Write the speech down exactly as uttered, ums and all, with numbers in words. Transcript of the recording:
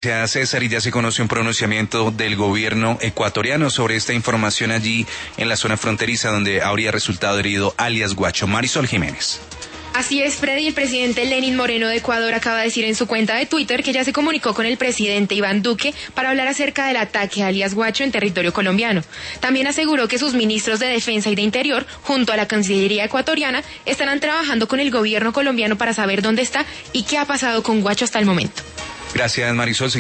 Gracias, César, y ya se conoce un pronunciamiento del gobierno ecuatoriano sobre esta información allí en la zona fronteriza donde habría resultado herido alias Guacho. Marisol Jiménez. Así es, Freddy. El presidente Lenín Moreno de Ecuador acaba de decir en su cuenta de Twitter que ya se comunicó con el presidente Iván Duque para hablar acerca del ataque a alias Guacho en territorio colombiano. También aseguró que sus ministros de Defensa y de Interior, junto a la Cancillería ecuatoriana, estarán trabajando con el gobierno colombiano para saber dónde está y qué ha pasado con Guacho hasta el momento. Gracias, Marisol.